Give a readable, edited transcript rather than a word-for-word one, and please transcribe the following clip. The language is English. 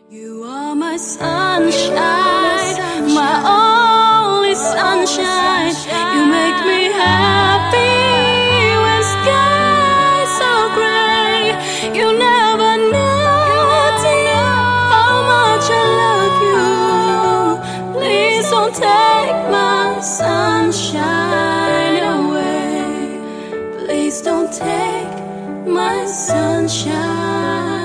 You are my sunshine, my only sunshine. You make me happy when skies are gray. You never know how much I love you. Please don't take my sunshine away. Please don't take my sunshine.